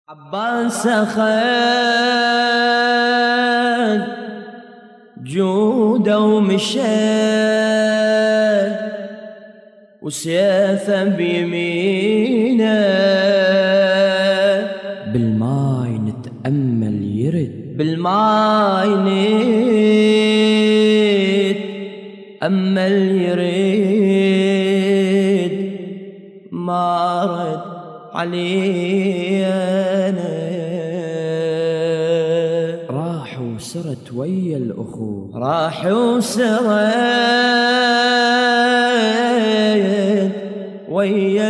عباس أخذ جوده ومشى وسيفه بيمينه، بالماي نتأمل يرد، بالماي نتأمل يرد، ما رد علينا. راح وسرت ويا الأخوة، راح وسرت ويا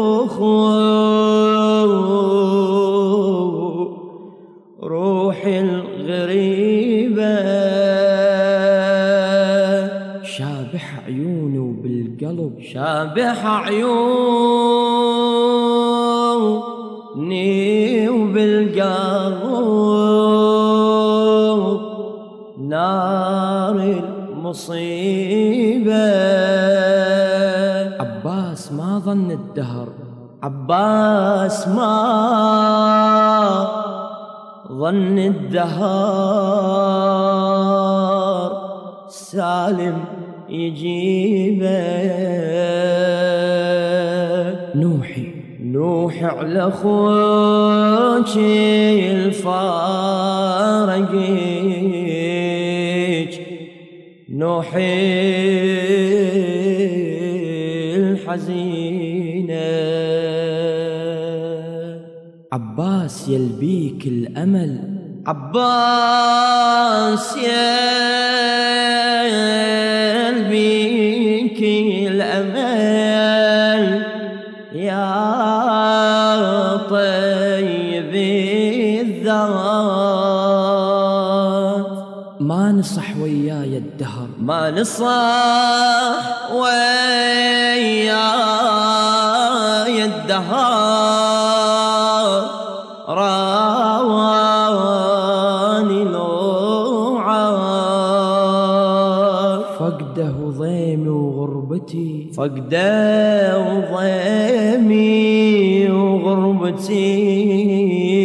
الأخوة، روحي الغريبة شابح عيونه بالقلب، شابح عيوني وبالقلب نار المصيبة. عباس ما ظن الدهر، عباس ما ظن الدهر سالم يجيبه. نوحي على اخوك الفارقك، نوحي الحزينة. عباس يلبيك الأمل، عباس يلبيك الأمل يا طيب الذات. ما نصح وياي الدهر، ما نصح وياي الدهر، راواني لوعات. فقده ضيمي وغربتي، فقده وضيمي وغربتي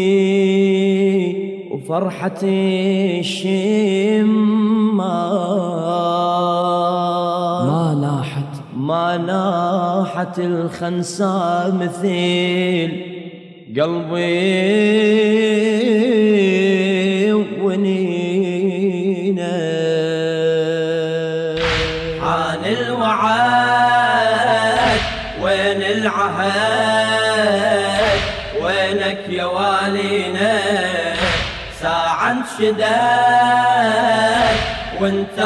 وفرحتي الشمال. ما ناحت الخنساء مثيل قلبي ونينه. عن الوعد وين العهد، وينك يا والينا؟ ساعة انشدد وانت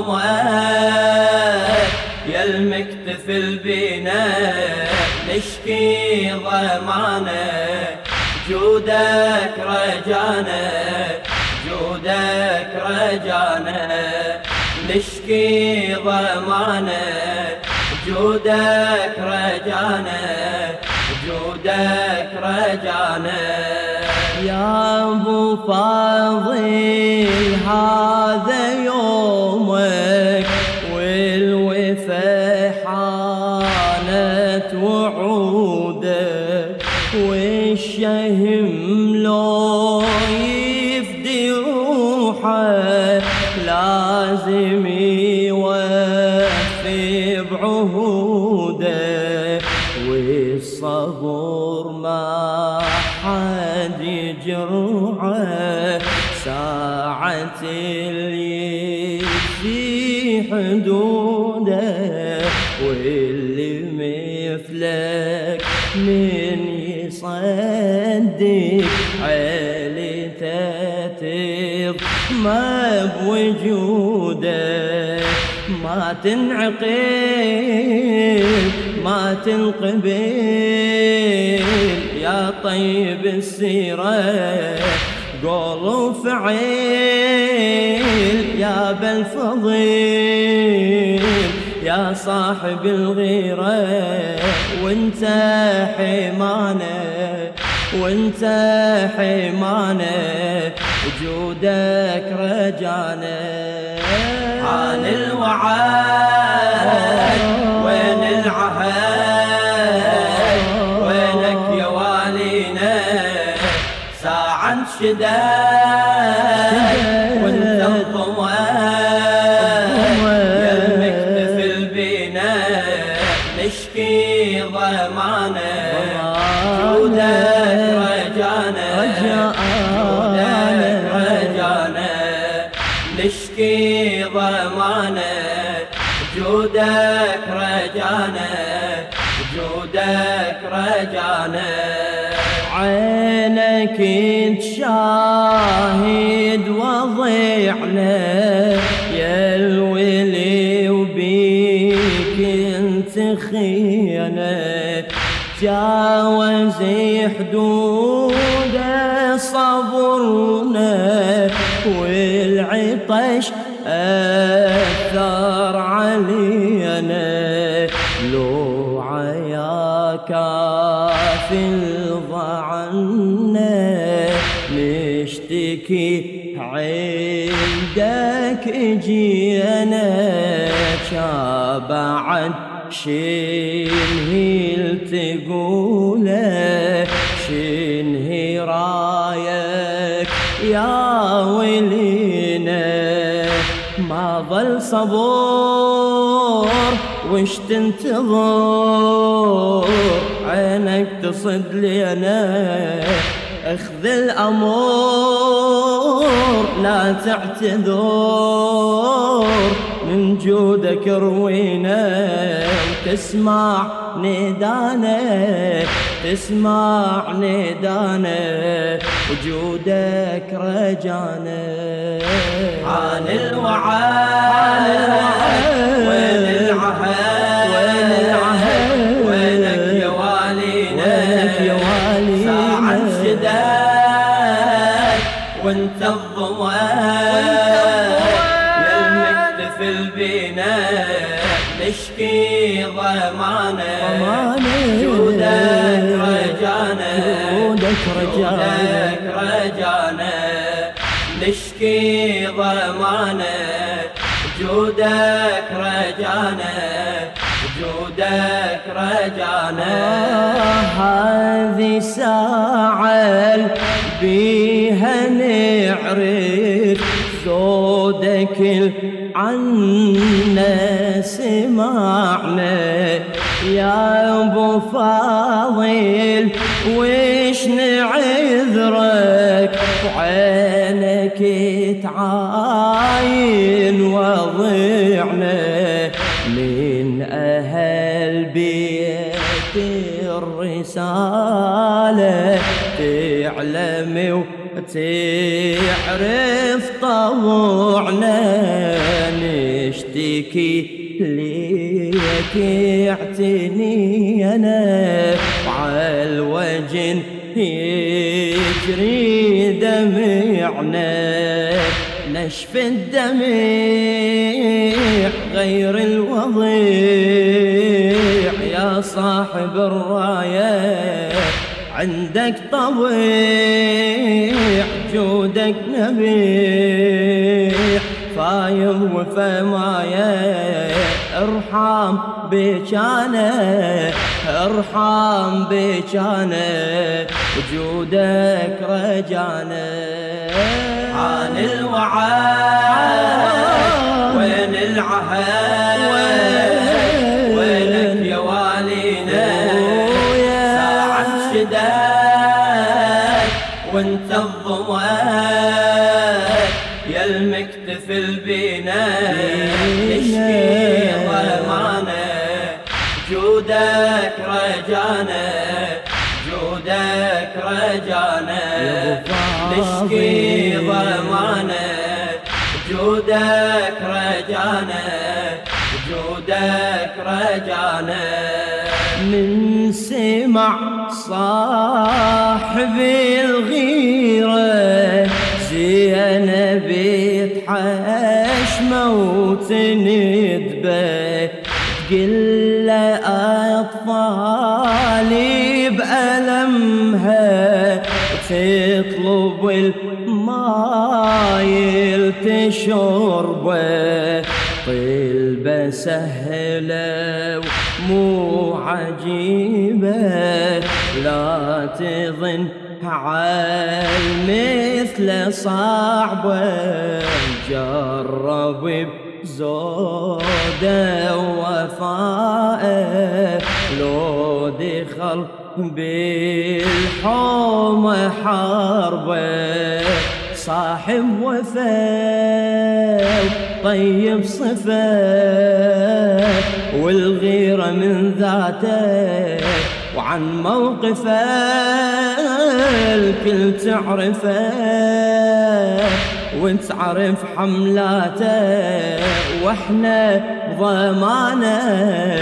الضمأ يا المكتفل بينا، نشكي ضمانه جودك رجانا، جودك رجانا، نشكي ضمانه جودك رجانا، جودك رجانا. يا ابو فاضل هذا يومك والوفا حانت وعودك، والشهم لو يفدي روحه لازم يوفي بعهوده، والصبر ما حد يجرعه ساعة اللي في حدوده، واللي مثلك من يصدق عيلته ما بوجوده. ما تنعقل ما تنقبل يا طيب السيرة، قول وفعيل يا بالفضيل يا صاحب الغيرة. وانت حمانه وانت حمانه وجودك رجانا. عن الوعد وين العهد، وينك يا والينا؟ ساعة شداد وانت يا المكتفل بينا نشكي ضمانه جودك رجانا جودك رجانا نشكي ضمانه جودك رجانا جودك رجانا عينك انت شاهد وضيعنا يا الولي وبيك انت خيانة جاوز حدود صبرنا والعطش أثر علينا لو عياك في الضعنا نشتكي عندك جينا شابعد شنهي تقوله شنهي رايك يا ولينا ما ظل صبور وش تنتظر عينك تصد لينا اخذ الامور لا تعتذر من جودك روينا وتسمع ندانا تسمع ندانا وجودك رجانا عن الوعد وين العهد وين العهد وينك يا والينا وينك يا والينا ساعة شداد وانت يا المكتفل بينا نشكي ضمانه جودك رجانا جودك رجانا نشكي ضمانه جودك رجانا جودك رجانا هذه ساعة بيها نعرف زودك عنا سمعنا يا ابو فاضل وش نعذرك وعينك تعاين وضيعنا من أهل بيت الرسالة تعلم وتعرف طوعنا نشتكي ليك اعتنينا وعالوجن يجري دمعنا نشف الدمع غير الوضيع يا صاحب الراية عندك طبيع جودك نبيع فايض وفمايا ارحم بيجانا ارحم بيجانا وجودك رجانا عن الوعد وين العهد وينك يا والينا ساعة شداد وانت يا المكتفل بينا نشكي ضمانه جودك رجانا جودك رجانا نشكي ضمانه جودك رجانا جودك رجانا من سمع صاحبي الغيرة زينب تحشمه وتندبه تقل أطفالي بألمها تطلب الماي تشربه طلبة سهلة ومو عجيبة لا تظن عالمثل صعبة جرب بزوده ووفائه لو دخل بالحومة حربه صاحب وفاء طيب صفة والغيرة من ذاته وعن موقفه الكل تعرفه وتعرف حملاته واحنا بضمانه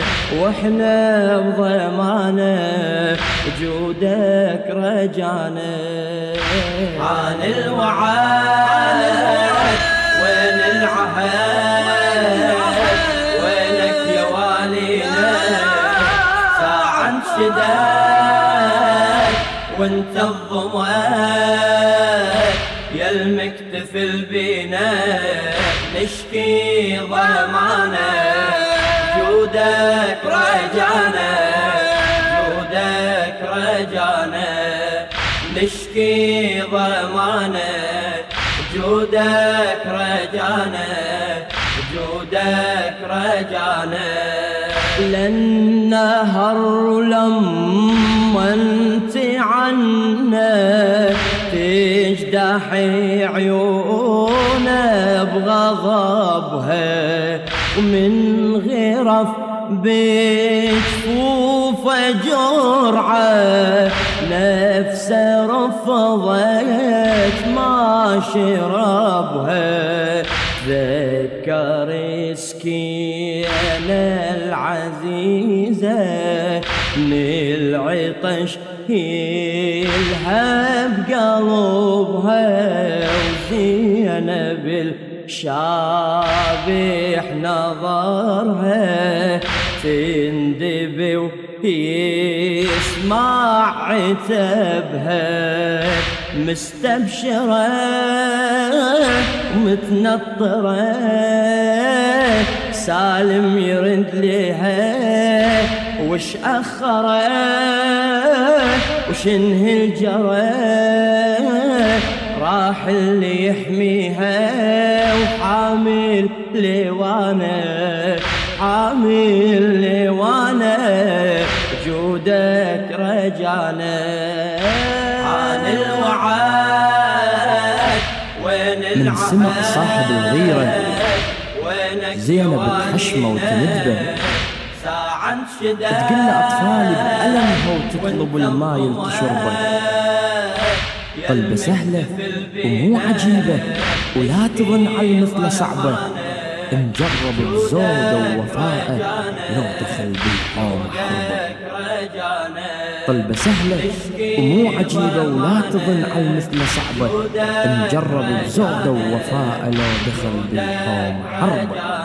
جودك رجانا عن الوعد وين العهد وينك يا والينا ساعة شداد وانت الضماد يا المكتفل بينا نشكي ظلمانا جودك رجانا نشكي ظلمانا جودك رجانا للنهر لما انت عنا تجدح عيونا بغضبها ومن غرف بجفوفه جرعه نفسه رفضت ما شربها ذكر سكينة العزيزة من العطش يلهب قلبها وزينب الشابح نظرها تندبي ويسمع عتبها مستبشرة ومتنطرة سالم يرد لها وش أخره وش انهي الجرى راح اللي يحميها وحامل لوانا جودك رجانا عن الوعد وين من سمع صاحب الغيرة زينب تحشمه وتندبه تقل أطفالي بألمها وتطلب الماي لتشربه طلبة سهلة ومو عجيبة ولا تظن على مثل صعبة نجرب بزوده ووفائه لو دخل بالحوم حربه طلبة سهلة ومو عجيبة ولا تظن على مثل صعبة نجرب بزوده ووفائه لو دخل بالحوم حربه